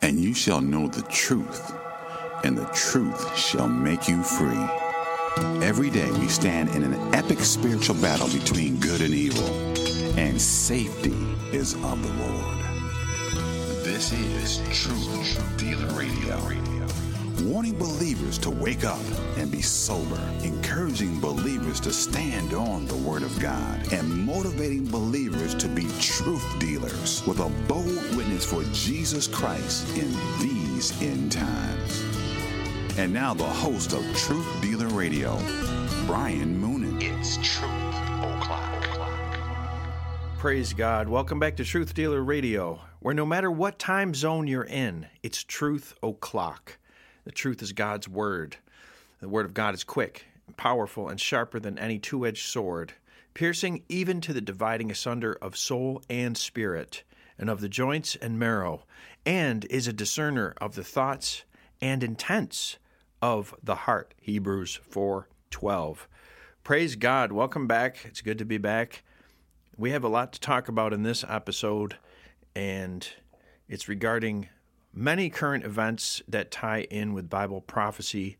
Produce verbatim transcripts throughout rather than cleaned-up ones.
And you shall know the truth, and the truth shall make you free. Every day we stand in an epic spiritual battle between good and evil, and safety is of the Lord. This is Truth Dealer Radio. Warning believers to wake up and be sober, encouraging believers to stand on the Word of God, and motivating believers to be truth dealers with a bold witness for Jesus Christ in these end times. And now the host of Truth Dealer Radio, Brian Moonen. It's Truth O'Clock. Praise God. Welcome back to Truth Dealer Radio, where no matter what time zone you're in, it's Truth O'Clock. The truth is God's Word. The Word of God is quick, powerful, and sharper than any two-edged sword, piercing even to the dividing asunder of soul and spirit, and of the joints and marrow, and is a discerner of the thoughts and intents of the heart. Hebrews four twelve. Praise God. Welcome back. It's good to be back. We have a lot to talk about in this episode, and it's regarding many current events that tie in with Bible prophecy,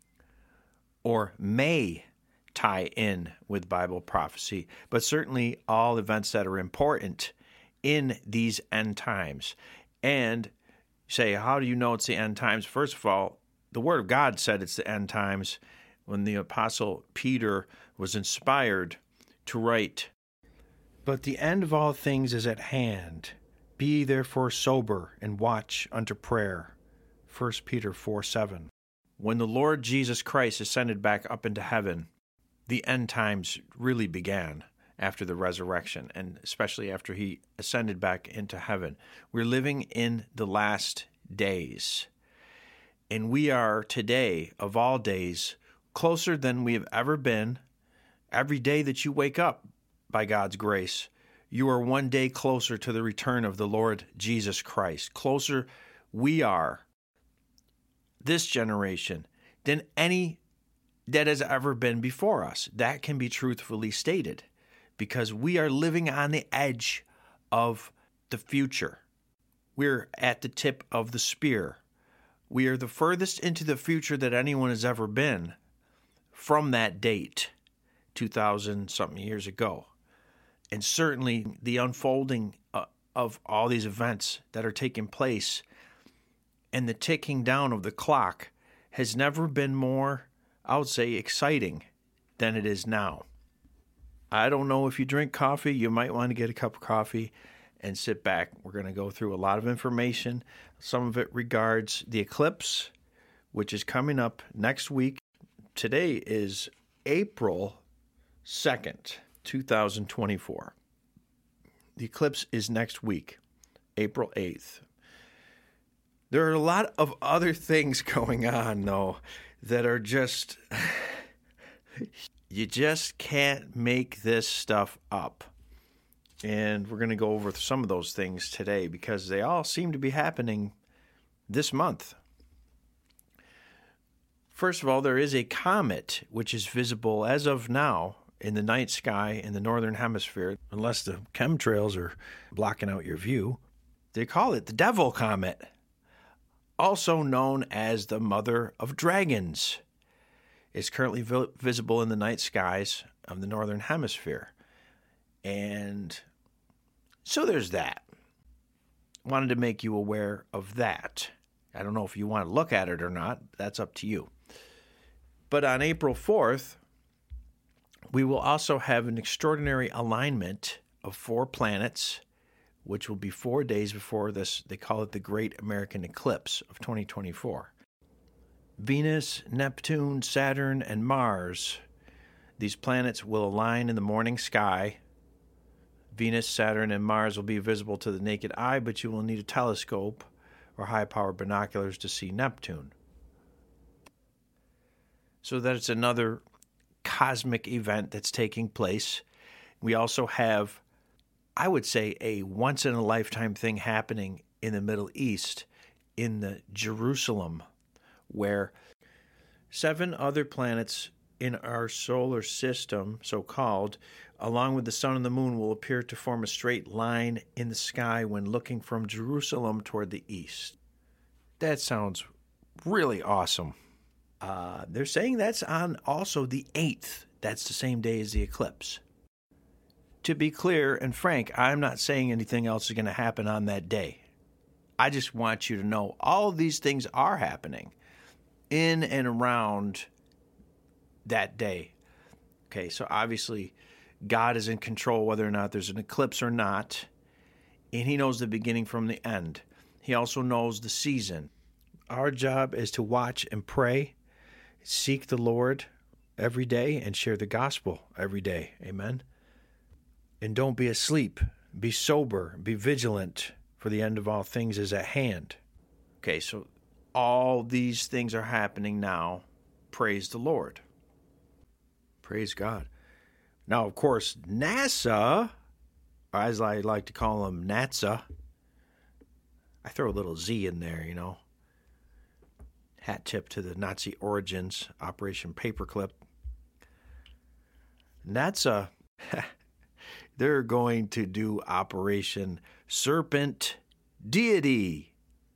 or may tie in with Bible prophecy, but certainly all events that are important in these end times. And say, how do you know it's the end times? First of all, the Word of God said it's the end times when the Apostle Peter was inspired to write, "But the end of all things is at hand. Be ye therefore sober, and watch unto prayer." First Peter four seven. When the Lord Jesus Christ ascended back up into heaven, the end times really began after the resurrection, and especially after he ascended back into heaven. We're living in the last days, and we are today, of all days, closer than we have ever been. Every day that you wake up, by God's grace, you are one day closer to the return of the Lord Jesus Christ. Closer we are, this generation, than any that has ever been before us. That can be truthfully stated, because we are living on the edge of the future. We're at the tip of the spear. We are the furthest into the future that anyone has ever been from that date, two thousand something years ago. And certainly the unfolding uh, of all these events that are taking place and the ticking down of the clock has never been more, I would say, exciting than it is now. I don't know if you drink coffee. You might want to get a cup of coffee and sit back. We're going to go through a lot of information. Some of it regards the eclipse, which is coming up next week. Today is April second. two thousand twenty-four. The eclipse is next week, April eighth. There are a lot of other things going on, though, that are just, you just can't make this stuff up. And we're going to go over some of those things today because they all seem to be happening this month. First of all, there is a comet which is visible as of now in the night sky in the northern hemisphere, unless the chemtrails are blocking out your view. They call it the Devil Comet, also known as the Mother of Dragons. It's currently vi- visible in the night skies of the northern hemisphere. And so there's that. Wanted to make you aware of that. I don't know if you want to look at it or not. That's up to you. But on April fourth, we will also have an extraordinary alignment of four planets, which will be four days before this. They call it the Great American Eclipse of twenty twenty-four. Venus, Neptune, Saturn, and Mars. These planets will align in the morning sky. Venus, Saturn, and Mars will be visible to the naked eye, but you will need a telescope or high-power binoculars to see Neptune. So that's another cosmic event that's taking place. We also have, I would say, a once-in-a-lifetime thing happening in the Middle East, in the Jerusalem, where seven other planets in our solar system, so-called, along with the sun and the moon, will appear to form a straight line in the sky when looking from Jerusalem toward the east. That sounds really awesome. Uh, they're saying that's on also the eighth. That's the same day as the eclipse. To be clear and frank, I'm not saying anything else is going to happen on that day. I just want you to know all of these things are happening in and around that day. Okay, so obviously God is in control whether or not there's an eclipse or not, and he knows the beginning from the end. He also knows the season. Our job is to watch and pray, seek the Lord every day, and share the gospel every day. Amen? And don't be asleep. Be sober. Be vigilant, for the end of all things is at hand. Okay, so all these things are happening now. Praise the Lord. Praise God. Now, of course, NASA, or as I like to call them, NASA, I throw a little Z in there, you know. Hat tip to the Nazi origins, Operation Paperclip. NASA, they're going to do Operation Serpent Deity.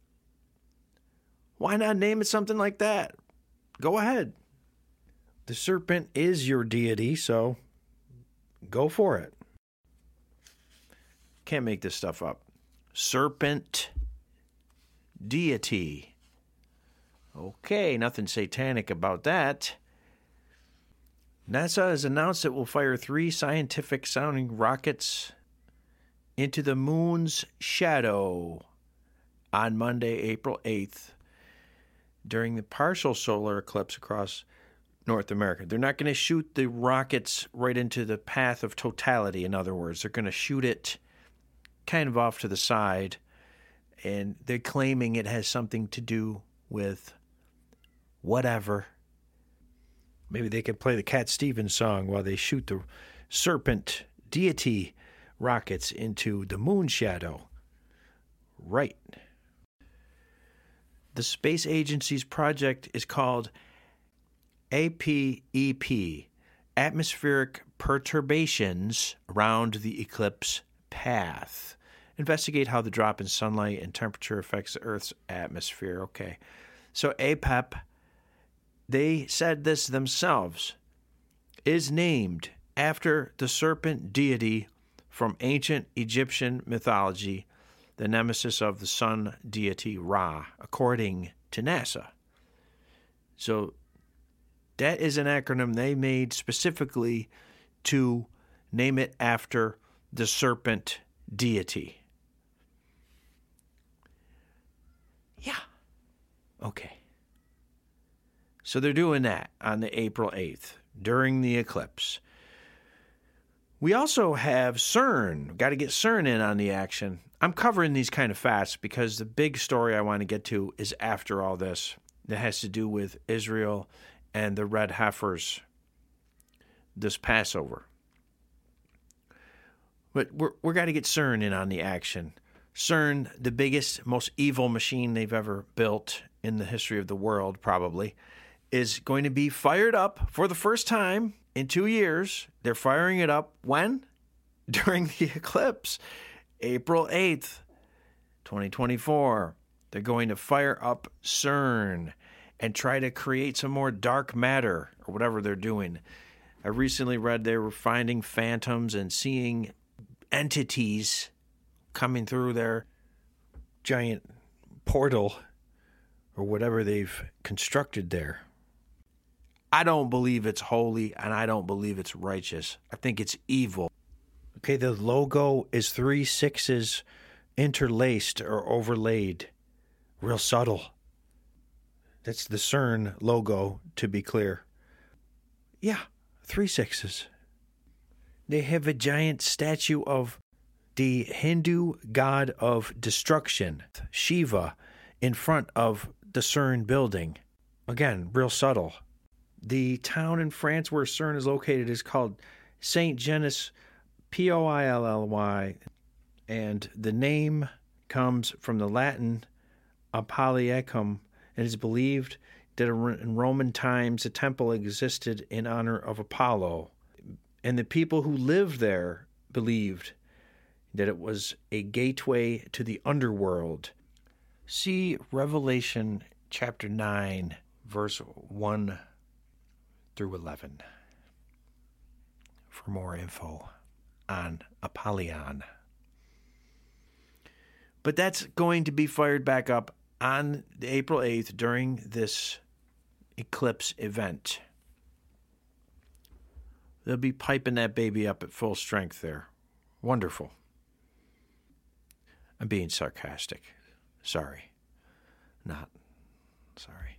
Why not name it something like that? Go ahead. The serpent is your deity, so go for it. Can't make this stuff up. Serpent Deity. Okay, nothing satanic about that. NASA has announced it will fire three scientific-sounding rockets into the moon's shadow on Monday, April eighth, during the partial solar eclipse across North America. They're not going to shoot the rockets right into the path of totality, in other words. They're going to shoot it kind of off to the side, and they're claiming it has something to do with whatever. Maybe they could play the Cat Stevens song while they shoot the serpent deity rockets into the moon shadow. Right. The space agency's project is called A P E P, Atmospheric Perturbations Around the Eclipse Path. Investigate how the drop in sunlight and temperature affects the Earth's atmosphere. Okay. So A P E P, they said this themselves, is named after the serpent deity from ancient Egyptian mythology, the nemesis of the sun deity Ra, according to NASA. So that is an acronym they made specifically to name it after the serpent deity. Yeah. Okay. So they're doing that on the April eighth during the eclipse. We also have CERN. Got to get CERN in on the action. I'm covering these kind of fast because the big story I want to get to is after all this. That has to do with Israel and the red heifers this Passover. But we're we're got to get CERN in on the action. CERN, the biggest, most evil machine they've ever built in the history of the world, probably, is going to be fired up for the first time in two years. They're firing it up when? During the eclipse, April eighth, twenty twenty-four. They're going to fire up CERN and try to create some more dark matter or whatever they're doing. I recently read they were finding phantoms and seeing entities coming through their giant portal or whatever they've constructed there. I don't believe it's holy, and I don't believe it's righteous. I think it's evil. Okay, the logo is three sixes interlaced or overlaid. Real subtle. That's the CERN logo, to be clear. Yeah, three sixes. They have a giant statue of the Hindu god of destruction, Shiva, in front of the CERN building. Again, real subtle. The town in France where CERN is located is called Saint Genès, P O I L L Y, and the name comes from the Latin Apolliacum, and it is believed that in Roman times a temple existed in honor of Apollo, and the people who lived there believed that it was a gateway to the underworld. See Revelation chapter nine, verse one through eleven for more info on Apollyon. But that's going to be fired back up on April eighth during this eclipse event. They'll be piping that baby up at full strength there. Wonderful. I'm being sarcastic. Sorry. Not sorry.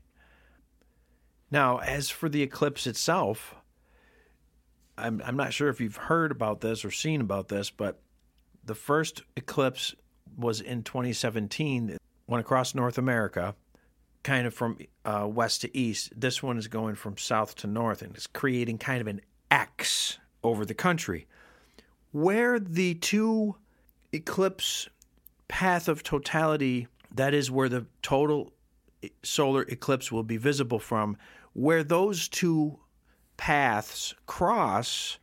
Now, as for the eclipse itself, I'm I'm not sure if you've heard about this or seen about this, but the first eclipse was in twenty seventeen. It went across North America, kind of from uh, west to east. This one is going from south to north, and it's creating kind of an X over the country. Where the two eclipse path of totality, that is where the total solar eclipse will be visible from, where those two paths cross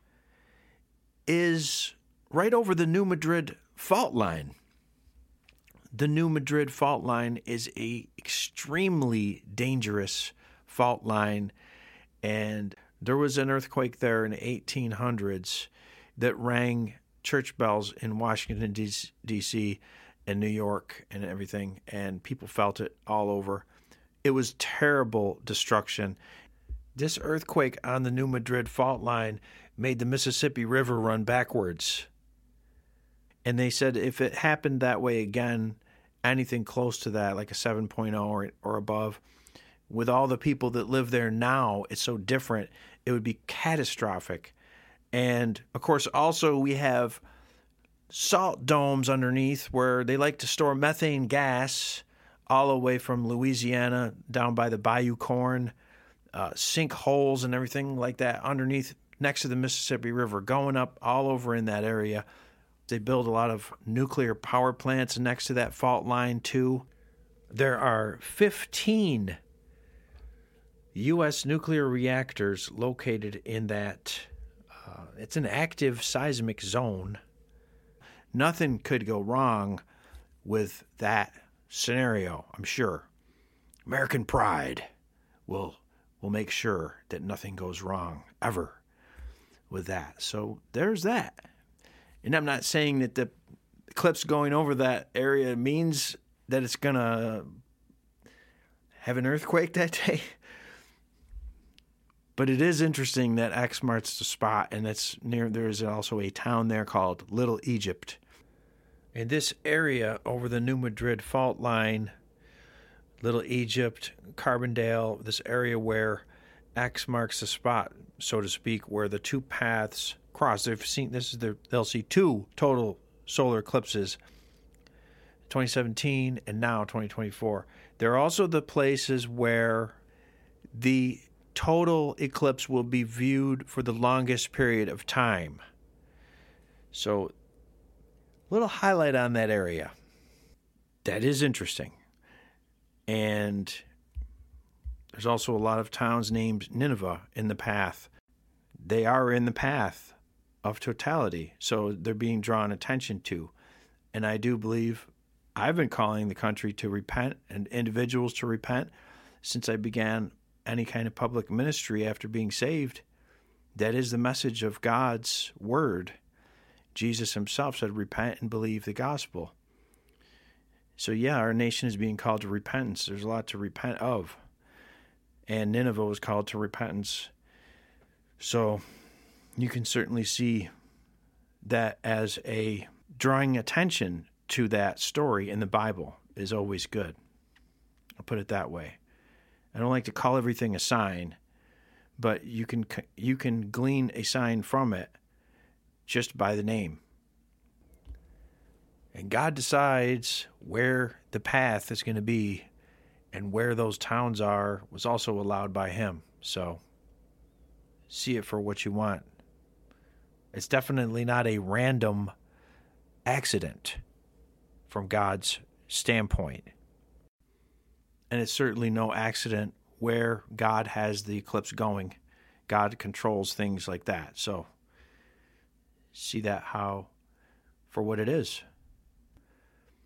is right over the New Madrid fault line. The New Madrid fault line is a extremely dangerous fault line, and there was an earthquake there in the eighteen hundreds that rang church bells in Washington, D C and New York and everything, and people felt it all over. It was terrible destruction. This earthquake on the New Madrid fault line made the Mississippi River run backwards. And they said if it happened that way again, anything close to that, like a seven point oh or, or above, with all the people that live there now, it's so different, it would be catastrophic. And, of course, also we have salt domes underneath where they like to store methane gas all the way from Louisiana down by the Bayou Corn, uh, sinkholes and everything like that underneath next to the Mississippi River, going up all over in that area. They build a lot of nuclear power plants next to that fault line, too. There are fifteen U S nuclear reactors located in that. Uh, it's an active seismic zone. Nothing could go wrong with that scenario, I'm sure. American pride will will make sure that nothing goes wrong ever with that. So there's that. And I'm not saying that the eclipse going over that area means that it's going to have an earthquake that day. But it is interesting that X marks the spot, and it's near. There is also a town there called Little Egypt. In this area over the New Madrid fault line, Little Egypt, Carbondale, this area where X marks the spot, so to speak, where the two paths cross. They've seen this is their. They'll see two total solar eclipses, twenty seventeen and now twenty twenty-four. There are also the places where the total eclipse will be viewed for the longest period of time. So, little highlight on that area. That is interesting. And there's also a lot of towns named Nineveh in the path. They are in the path of totality, so they're being drawn attention to. And I do believe I've been calling the country to repent and individuals to repent since I began any kind of public ministry after being saved. That is the message of God's word. Jesus himself said, repent and believe the gospel. So yeah, our nation is being called to repentance. There's a lot to repent of. And Nineveh was called to repentance. So you can certainly see that as a drawing attention to that story in the Bible is always good. I'll put it that way. I don't like to call everything a sign, but you can you can glean a sign from it just by the name. And God decides where the path is going to be, and where those towns are was also allowed by him. So see it for what you want. It's definitely not a random accident from God's standpoint. And it's certainly no accident where God has the eclipse going. God controls things like that. So see that how for what it is.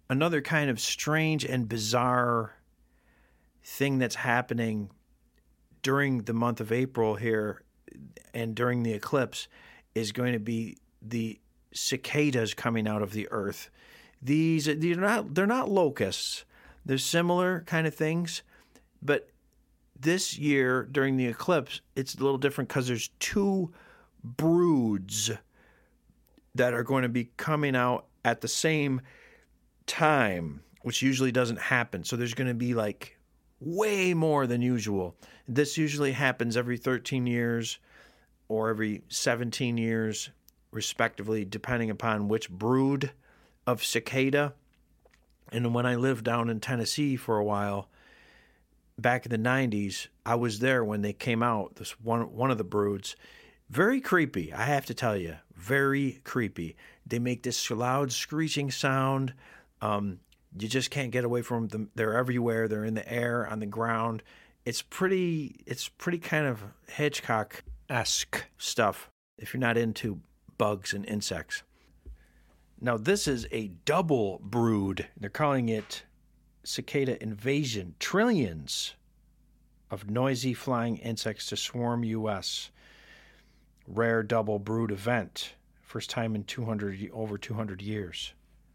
another kind of strange and bizarre thing that's happening during the month of April here and during the eclipse is going to be the cicadas coming out of the earth. These they're not they're not locusts. They're similar kind of things, but this year during the eclipse, it's a little different because there's two broods that are going to be coming out at the same time, which usually doesn't happen. So there's going to be like way more than usual. This usually happens every thirteen years or every seventeen years, respectively, depending upon which brood of cicada. And when I lived down in Tennessee for a while, back in the nineties, I was there when they came out, this one one of the broods. Very creepy, I have to tell you. Very creepy. They make this loud screeching sound. Um, you just can't get away from them. They're everywhere. They're in the air, on the ground. It's pretty, it's pretty kind of Hitchcock-esque stuff if you're not into bugs and insects. Now, this is a double brood. They're calling it cicada invasion. Trillions of noisy flying insects to swarm U S Rare double brood event. First time in two hundred over two hundred years.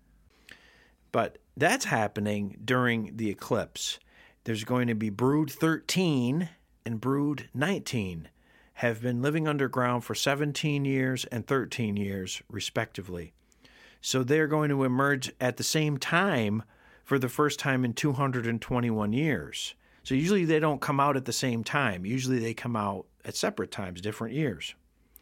But that's happening during the eclipse. There's going to be brood thirteen and brood nineteen have been living underground for seventeen years and thirteen years, respectively. So they're going to emerge at the same time for the first time in two hundred twenty-one years. So usually they don't come out at the same time. Usually they come out at separate times, different years.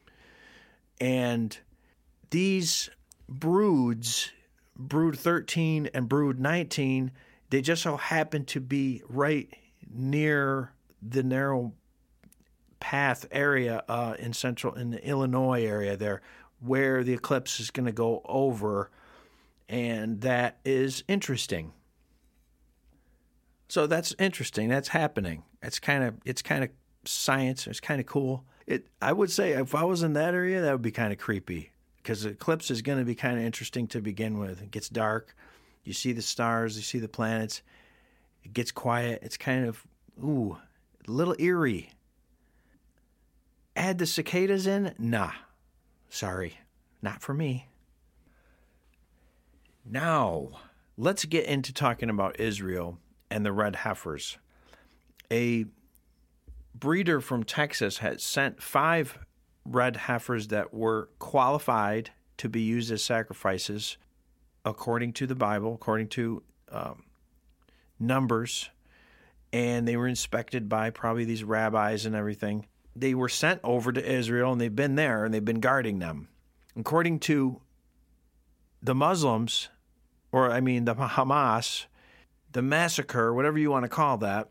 And these broods, brood thirteen and brood nineteen, they just so happen to be right near the narrow path area uh, in central, in the Illinois area there, where the eclipse is going to go over, and that is interesting. So that's interesting. That's happening. It's kind of it's kind of science. It's kind of cool. It I would say if I was in that area, that would be kind of creepy because the eclipse is going to be kind of interesting to begin with. It gets dark. You see the stars. You see the planets. It gets quiet. It's kind of ooh, a little eerie. Add the cicadas in? Nah. Sorry, not for me. Now, let's get into talking about Israel and the red heifers. A breeder from Texas has sent five red heifers that were qualified to be used as sacrifices according to the Bible, according to um, Numbers, and they were inspected by probably these rabbis and everything. They were sent over to Israel, and they've been there, and they've been guarding them. According to the Muslims, or I mean the Hamas, the massacre, whatever you want to call that,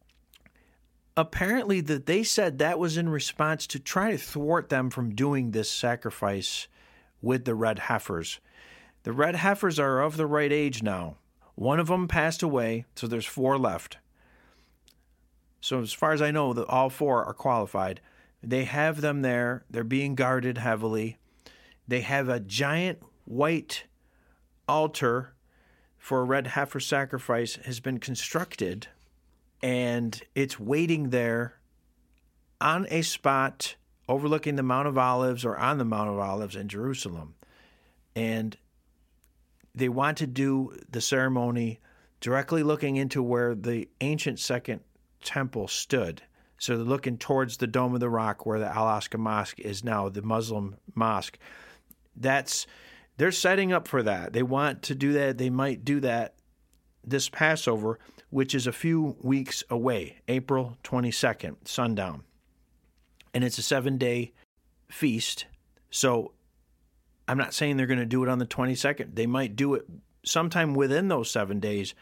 apparently that they said that was in response to try to thwart them from doing this sacrifice with the red heifers. The red heifers are of the right age now. One of them passed away, so there's four left. So as far as I know, the, all four are qualified. They have them there. They're being guarded heavily. They have a giant white altar for a red heifer sacrifice has been constructed, and it's waiting there on a spot overlooking the Mount of Olives or on the Mount of Olives in Jerusalem. And they want to do the ceremony directly looking into where the ancient second temple stood. So they're looking towards the Dome of the Rock where the Al-Aqsa Mosque is now, the Muslim mosque. That's they're setting up for that. They want to do that. They might do that this Passover, which is a few weeks away, April twenty-second, sundown. And it's a seven-day feast. So I'm not saying they're going to do it on the twenty-second. They might do it sometime within those seven days.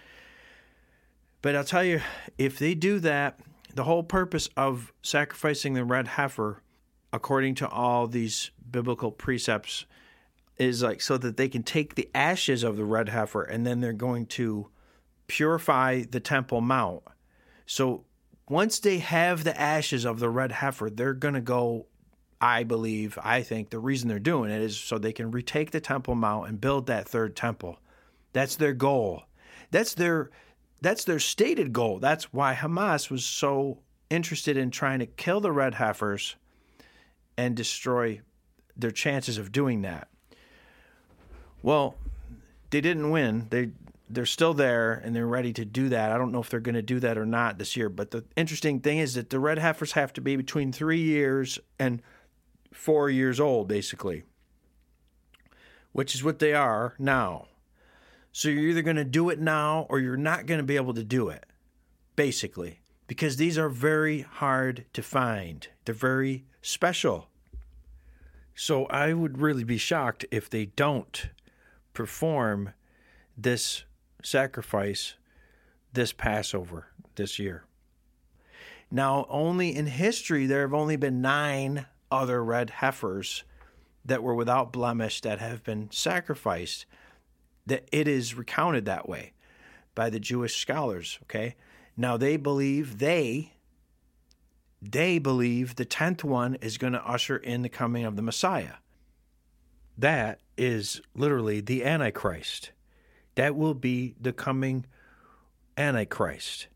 But I'll tell you, if they do that, the whole purpose of sacrificing the red heifer, according to all these biblical precepts, is like so that they can take the ashes of the red heifer and then they're going to purify the Temple Mount. So once they have the ashes of the red heifer, they're going to go, I believe, I think the reason they're doing it is so they can retake the Temple Mount and build that third temple That's their goal. That's their that's their stated goal. That's why Hamas was so interested in trying to kill the red heifers and destroy their chances of doing that. Well, they didn't win. They they're still there and they're ready to do that. I don't know if they're going to do that or not this year. But the interesting thing is that the red heifers have to be between three years and four years old, basically, which is what they are now. So you're either going to do it now or you're not going to be able to do it, basically, because these are very hard to find. They're very special. So I would really be shocked if they don't perform this sacrifice, this Passover this year. Now, only in history, there have only been nine other red heifers that were without blemish that have been sacrificed. That it is recounted that way by the Jewish scholars, okay? Now, they believe, they, they believe the tenth one is going to usher in the coming of the Messiah. That is literally the Antichrist. That will be the coming Antichrist.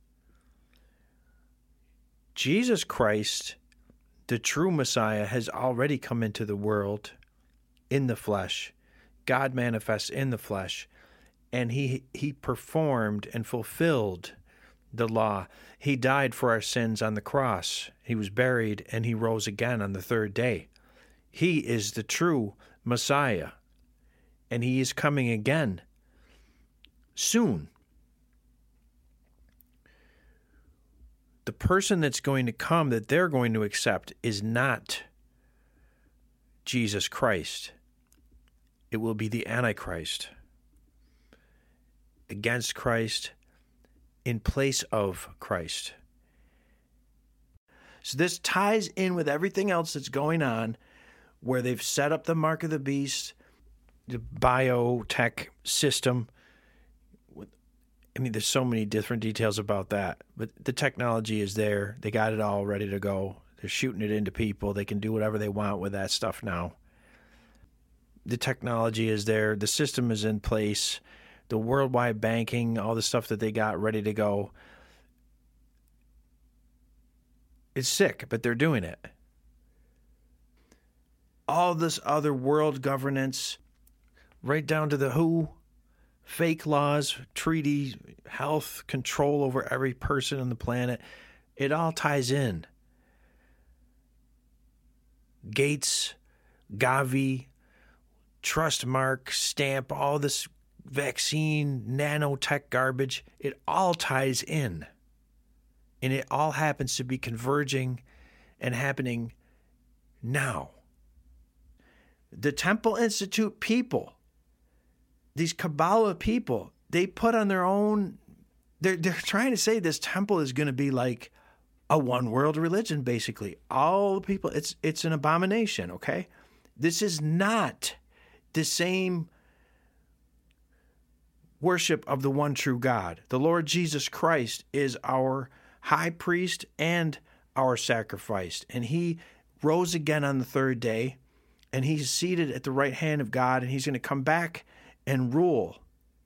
Jesus Christ, the true Messiah, has already come into the world in the flesh. God manifests in the flesh, and he he performed and fulfilled the law. He died for our sins on the cross. He was buried, and he rose again on the third day. He is the true Messiah, and he is coming again soon. The person that's going to come, that they're going to accept, is not Jesus Christ. It will be the Antichrist, against Christ, in place of Christ. So this ties in with everything else that's going on, where they've set up the mark of the beast, the biotech system. I mean, there's so many different details about that, but the technology is there. They got it all ready to go. They're shooting it into people. They can do whatever they want with that stuff now. The technology is there. The system is in place. The worldwide banking, all the stuff that they got ready to go. It's sick, but they're doing it. All this other world governance, right down to the W H O, fake laws, treaties, health, control over every person on the planet, it all ties in. Gates, Gavi, Trustmark, Stamp, all this vaccine, nanotech garbage, it all ties in. And it all happens to be converging and happening now. The Temple Institute people, these Kabbalah people, they put on their own, they're, they're trying to say this temple is going to be like a one world religion, basically. All the people, it's it's an abomination, okay? This is not the same worship of the one true God. The Lord Jesus Christ is our high priest and our sacrifice. And he rose again on the third day, and he's seated at the right hand of God, and he's going to come back and rule.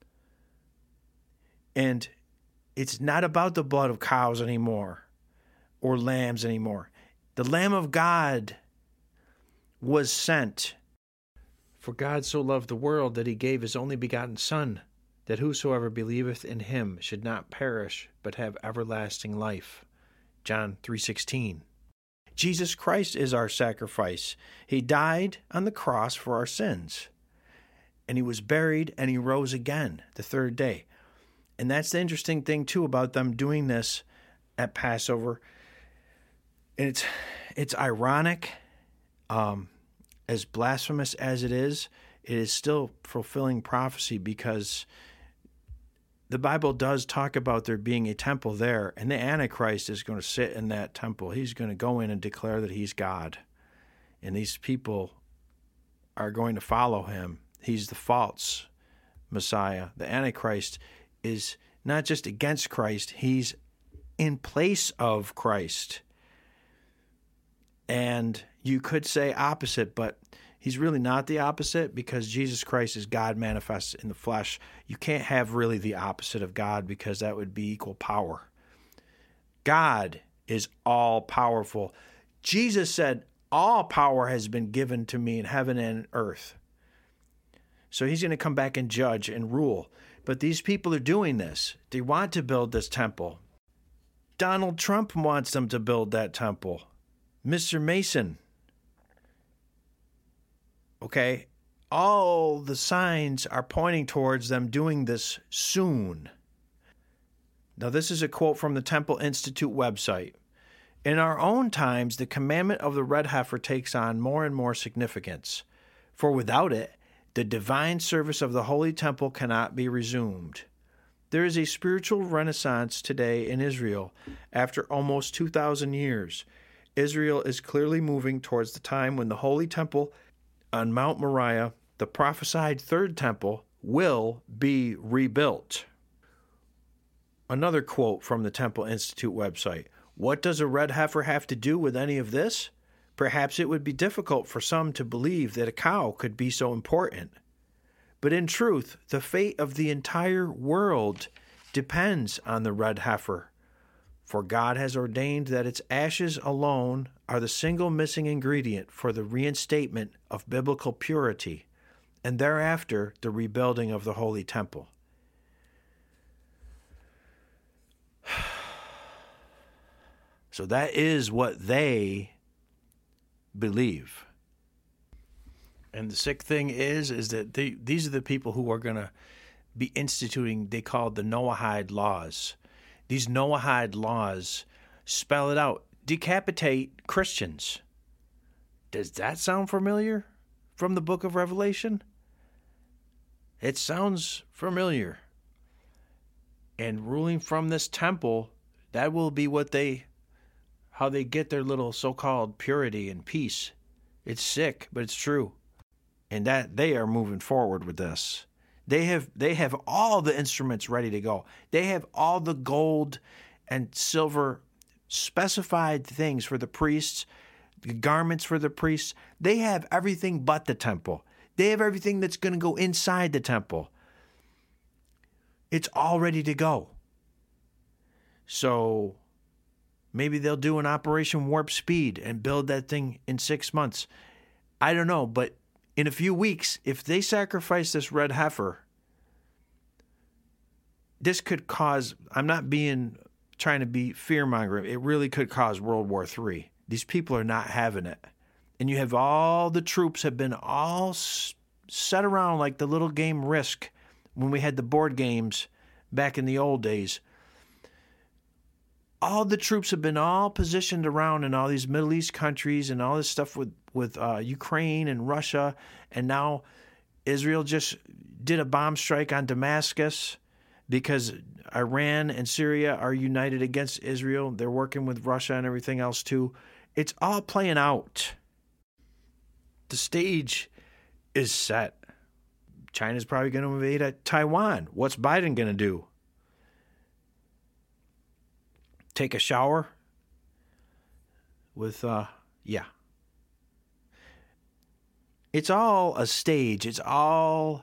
And it's not about the blood of cows anymore or lambs anymore. The Lamb of God was sent. For God so loved the world that he gave his only begotten Son, that whosoever believeth in him should not perish, but have everlasting life. John three sixteen. Jesus Christ is our sacrifice. He died on the cross for our sins. And he was buried, and he rose again the third day. And that's the interesting thing, too, about them doing this at Passover. And it's it's ironic, um, as blasphemous as it is, it is still fulfilling prophecy, because the Bible does talk about there being a temple there, and the Antichrist is going to sit in that temple. He's going to go in and declare that he's God. And these people are going to follow him. He's the false Messiah. The Antichrist is not just against Christ, he's in place of Christ. And you could say opposite, but He's really not the opposite, because Jesus Christ is God manifest in the flesh. You can't have really the opposite of God, because that would be equal power. God is all powerful. Jesus said, all power has been given to me in heaven and earth. So he's going to come back and judge and rule. But these people are doing this. They want to build this temple. Donald Trump wants them to build that temple. Mister Mason. Okay? All the signs are pointing towards them doing this soon. Now, this is a quote from the Temple Institute website. In our own times, the commandment of the red heifer takes on more and more significance. For without it, the divine service of the Holy Temple cannot be resumed. There is a spiritual renaissance today in Israel after almost two thousand years. Israel is clearly moving towards the time when the Holy Temple on Mount Moriah, the prophesied third temple, will be rebuilt. Another quote from the Temple Institute website. What does a red heifer have to do with any of this? Perhaps it would be difficult for some to believe that a cow could be so important. But in truth, the fate of the entire world depends on the red heifer. For God has ordained that its ashes alone are the single missing ingredient for the reinstatement of biblical purity, and thereafter the rebuilding of the Holy Temple. So that is what they believe. And the sick thing is, is that they, these are the people who are going to be instituting, they call it the Noahide laws. These Noahide laws spell it out. Decapitate Christians. Does that sound familiar from the book of Revelation? It sounds familiar. And ruling from this temple, that will be what they, how they get their little so-called purity and peace. It's sick, but it's true. And that they are moving forward with this. They have they have all the instruments ready to go. They have all the gold and silver specified things for the priests, the garments for the priests. They have everything but the temple. They have everything that's going to go inside the temple. It's all ready to go. So maybe they'll do an Operation Warp Speed and build that thing in six months. I don't know, but in a few weeks, if they sacrifice this red heifer, this could cause, I'm not being, trying to be fear-mongering, it really could cause World War Three. These people are not having it. And you have all the troops have been all set around like the little game Risk when we had the board games back in the old days. All the troops have been all positioned around in all these Middle East countries and all this stuff with, with uh, Ukraine and Russia. And now Israel just did a bomb strike on Damascus because Iran and Syria are united against Israel. They're working with Russia and everything else too. It's all playing out. The stage is set. China's probably going to invade at Taiwan. What's Biden going to do? Take a shower with, uh, yeah. It's all a stage. It's all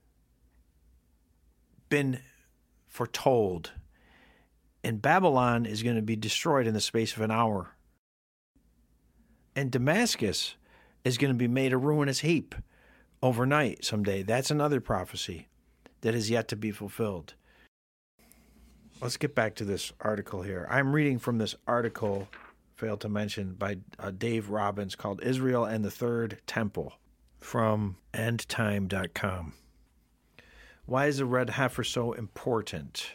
been foretold. And Babylon is going to be destroyed in the space of an hour. And Damascus is going to be made a ruinous heap overnight someday. That's another prophecy that is yet to be fulfilled. Let's get back to this article here. I'm reading from this article, failed to mention, by uh, Dave Robbins called Israel and the Third Temple from end time dot com. Why is the red heifer so important?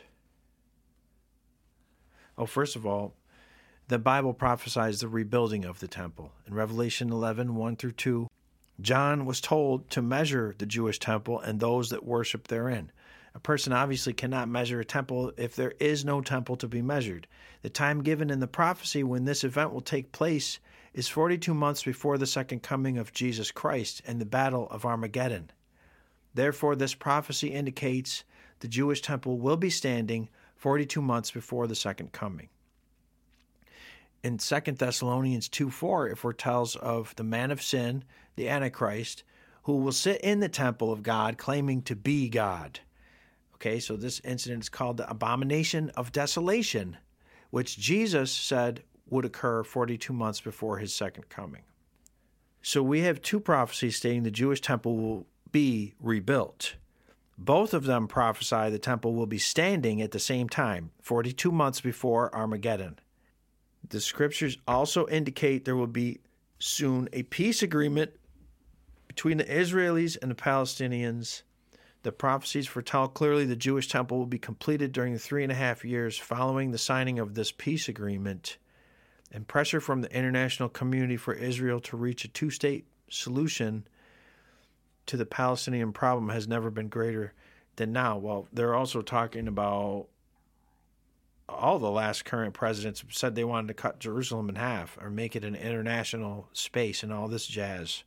Oh, first of all, the Bible prophesies the rebuilding of the temple. In Revelation eleven, one through two, John was told to measure the Jewish temple and those that worship therein. A person obviously cannot measure a temple if there is no temple to be measured. The time given in the prophecy when this event will take place is forty-two months before the second coming of Jesus Christ and the battle of Armageddon. Therefore, this prophecy indicates the Jewish temple will be standing forty-two months before the second coming. in Second Thessalonians two four, it foretells of the man of sin, the Antichrist, who will sit in the temple of God claiming to be God. Okay, so this incident is called the abomination of desolation, which Jesus said would occur forty-two months before his second coming. So we have two prophecies stating the Jewish temple will be rebuilt. Both of them prophesy the temple will be standing at the same time, forty-two months before Armageddon. The scriptures also indicate there will be soon a peace agreement between the Israelis and the Palestinians. The prophecies foretell clearly the Jewish temple will be completed during the three and a half years following the signing of this peace agreement, and pressure from the international community for Israel to reach a two-state solution to the Palestinian problem has never been greater than now. Well, they're also talking about all the last current presidents said they wanted to cut Jerusalem in half or make it an international space and all this jazz.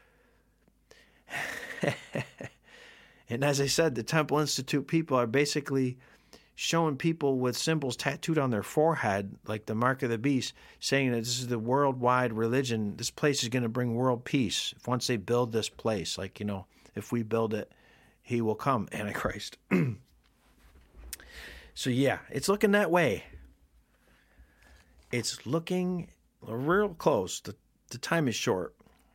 And as I said, the Temple Institute people are basically showing people with symbols tattooed on their forehead, like the mark of the beast, saying that this is the worldwide religion. This place is going to bring world peace once they build this place. Like, you know, if we build it, he will come, Antichrist. So, yeah, it's looking that way. It's looking real close. The, the time is short.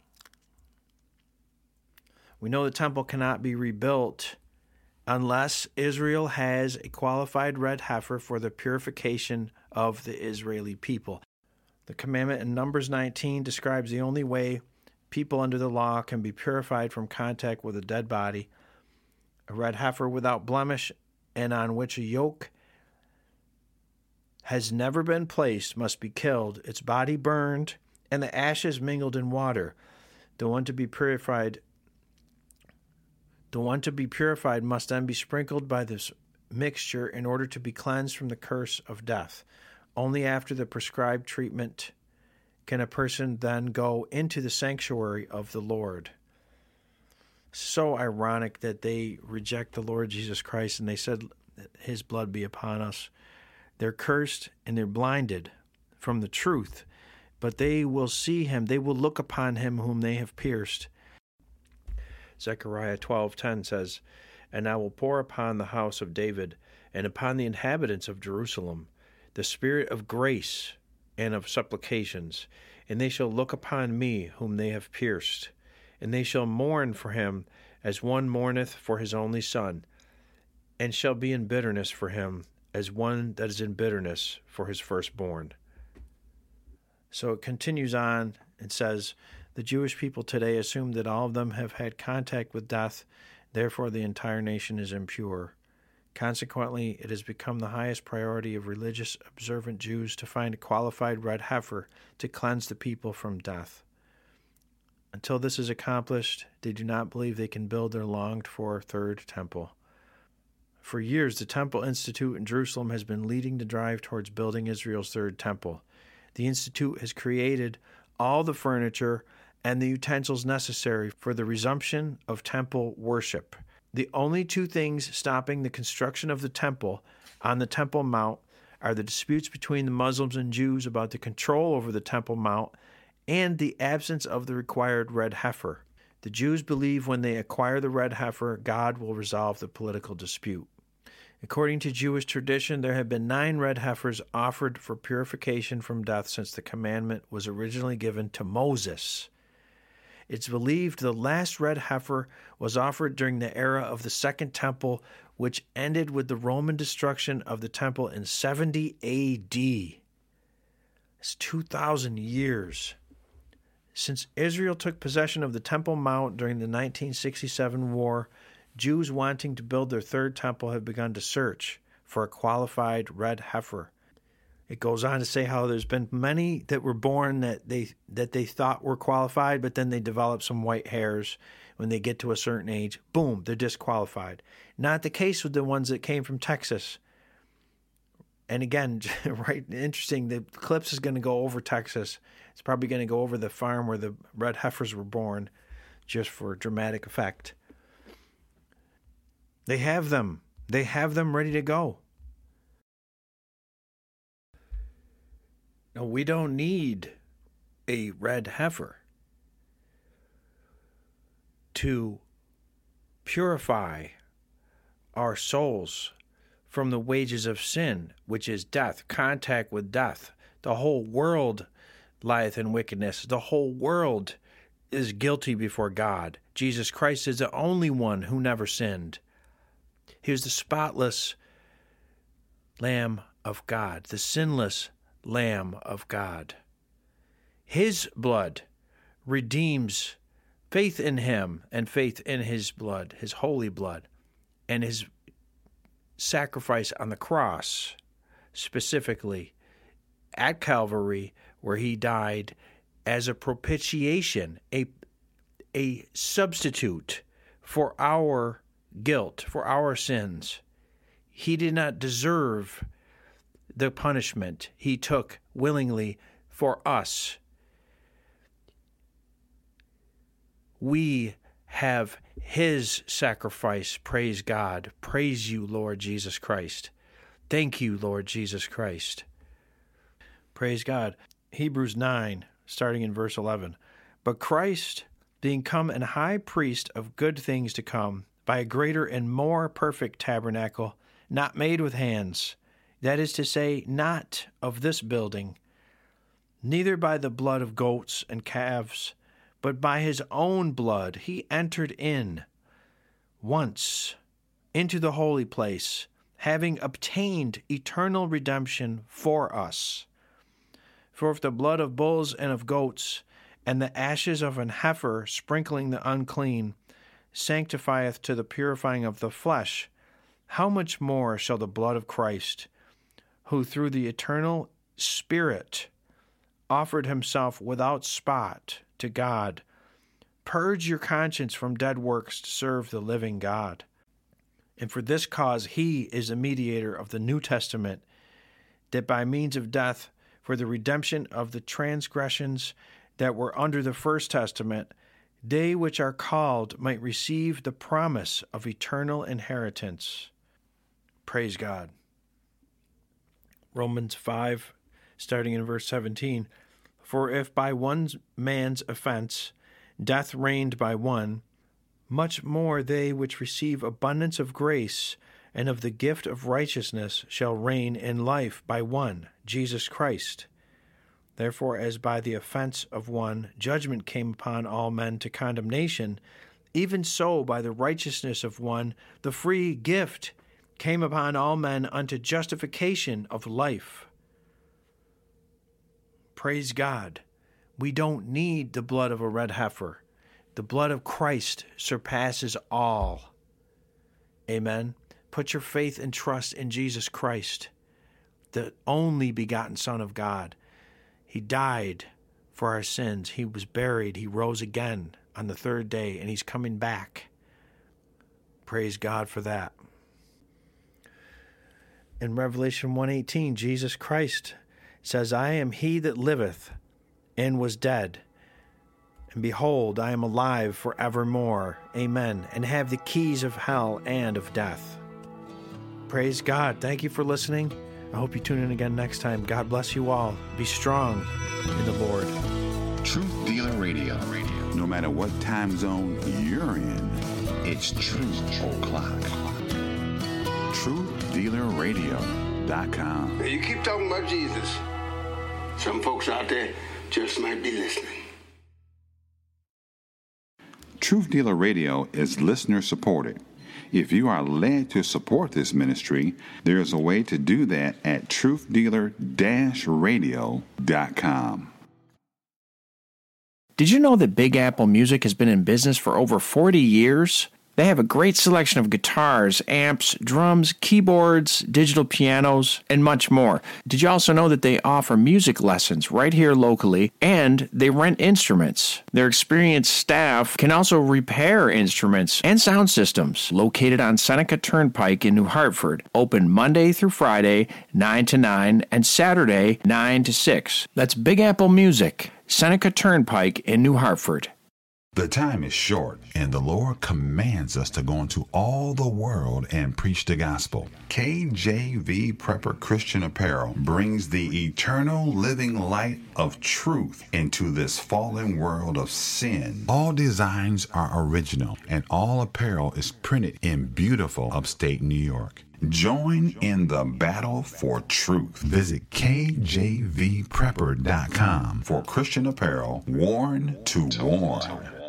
We know the temple cannot be rebuilt unless Israel has a qualified red heifer for the purification of the Israeli people. The commandment in Numbers nineteen describes the only way people under the law can be purified from contact with a dead body. A red heifer without blemish and on which a yoke has never been placed must be killed, its body burned, and the ashes mingled in water. The one to be purified The one to be purified must then be sprinkled by this mixture in order to be cleansed from the curse of death. Only after the prescribed treatment can a person then go into the sanctuary of the Lord. So ironic that they reject the Lord Jesus Christ and they said, his blood be upon us. They're cursed and they're blinded from the truth, but they will see him. They will look upon him whom they have pierced. Zechariah twelve ten says, "And I will pour upon the house of David and upon the inhabitants of Jerusalem the spirit of grace and of supplications, and they shall look upon me whom they have pierced, and they shall mourn for him as one mourneth for his only son, and shall be in bitterness for him as one that is in bitterness for his firstborn." So it continues on and says, the Jewish people today assume that all of them have had contact with death, therefore the entire nation is impure. Consequently, it has become the highest priority of religious observant Jews to find a qualified red heifer to cleanse the people from death. Until this is accomplished, they do not believe they can build their longed-for third temple. For years, the Temple Institute in Jerusalem has been leading the drive towards building Israel's third temple. The Institute has created all the furniture and the utensils necessary for the resumption of temple worship. The only two things stopping the construction of the temple on the Temple Mount are the disputes between the Muslims and Jews about the control over the Temple Mount and the absence of the required red heifer. The Jews believe when they acquire the red heifer, God will resolve the political dispute. According to Jewish tradition, there have been nine red heifers offered for purification from death since the commandment was originally given to Moses. It's believed the last red heifer was offered during the era of the Second Temple, which ended with the Roman destruction of the temple in seventy A D. It's two thousand years. Since Israel took possession of the Temple Mount during the nineteen sixty-seven war, Jews wanting to build their third temple have begun to search for a qualified red heifer. It goes on to say how there's been many that were born that they that they thought were qualified, but then they develop some white hairs. When they get to a certain age, boom, they're disqualified. Not the case with the ones that came from Texas. And again, right, interesting, the clips is going to go over Texas. It's probably going to go over the farm where the red heifers were born, just for dramatic effect. They have them. They have them ready to go. No, we don't need a red heifer to purify our souls from the wages of sin, which is death, contact with death. The whole world lieth in wickedness. The whole world is guilty before God. Jesus Christ is the only one who never sinned. He was the spotless Lamb of God, the sinless Lamb of God. His blood redeems faith in him and faith in his blood, his holy blood, and his sacrifice on the cross, specifically at Calvary, where he died as a propitiation, a, a substitute for our guilt, for our sins. He did not deserve the punishment he took willingly for us. We have his sacrifice. Praise God. Praise you, Lord Jesus Christ. Thank you, Lord Jesus Christ. Praise God. Hebrews nine, starting in verse eleven. But Christ, being come an high priest of good things to come, by a greater and more perfect tabernacle, not made with hands, that is to say, not of this building, neither by the blood of goats and calves, but by his own blood he entered in once into the holy place, having obtained eternal redemption for us. For if the blood of bulls and of goats, and the ashes of an heifer sprinkling the unclean, sanctifieth to the purifying of the flesh, how much more shall the blood of Christ, who through the eternal Spirit offered himself without spot to God, purge your conscience from dead works to serve the living God. And for this cause he is a mediator of the New Testament, that by means of death, for the redemption of the transgressions that were under the first testament, they which are called might receive the promise of eternal inheritance. Praise God. Romans five, starting in verse seventeen. For if by one man's offense death reigned by one, much more they which receive abundance of grace and of the gift of righteousness shall reign in life by one, Jesus Christ. Therefore, as by the offense of one judgment came upon all men to condemnation, even so by the righteousness of one the free gift came upon all men unto justification of life. Praise God. We don't need the blood of a red heifer. The blood of Christ surpasses all. Amen. Put your faith and trust in Jesus Christ, the only begotten Son of God. He died for our sins. He was buried. He rose again on the third day, and he's coming back. Praise God for that. In Revelation one eighteen, Jesus Christ says, I am he that liveth and was dead, and behold, I am alive forevermore. Amen. And have the keys of hell and of death. Praise God. Thank you for listening. I hope you tune in again next time. God bless you all. Be strong in the Lord. Truth Dealer Radio. No matter what time zone you're in, it's Truth O'Clock. truth dealer radio dot com. You keep talking about Jesus. Some folks out there just might be listening. Truth Dealer Radio is listener supported. If you are led to support this ministry, there is a way to do that at truth dealer radio dot com. Did you know that Big Apple Music has been in business for over forty years? They have a great selection of guitars, amps, drums, keyboards, digital pianos, and much more. Did you also know that they offer music lessons right here locally, and they rent instruments? Their experienced staff can also repair instruments and sound systems. Located on Seneca Turnpike in New Hartford. Open Monday through Friday, nine to nine, and Saturday, nine to six. That's Big Apple Music, Seneca Turnpike in New Hartford. The time is short, and the Lord commands us to go into all the world and preach the gospel. K J V Prepper Christian Apparel brings the eternal living light of truth into this fallen world of sin. All designs are original, and all apparel is printed in beautiful upstate New York. Join in the battle for truth. Visit K J V prepper dot com for Christian apparel worn to warn.